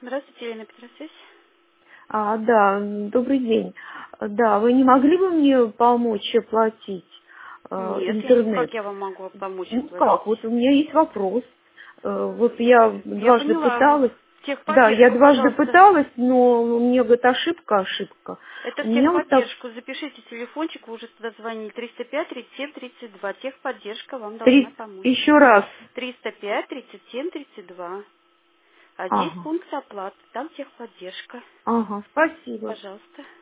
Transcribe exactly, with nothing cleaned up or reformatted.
Здравствуйте, Елена Петросвязь. А, да, добрый день. Да, вы не могли бы мне помочь оплатить э, Нет, я не, как интернет? я вам могу помочь Ну оплатить? как, вот у меня есть вопрос. Э, вот я Я дважды поняла. пыталась. Да, я Техподдержку, дважды пожалуйста. пыталась, но мне говорит ошибка, ошибка. Это У в меня вот так техподдержку. Запишите телефончик, вы уже туда звонили. триста пять тридцать семь тридцать два. Техподдержка вам должна три, помочь. еще раз. триста пять тридцать семь тридцать два. А здесь Ага, пункт оплаты, там техподдержка. ага, спасибо. Пожалуйста.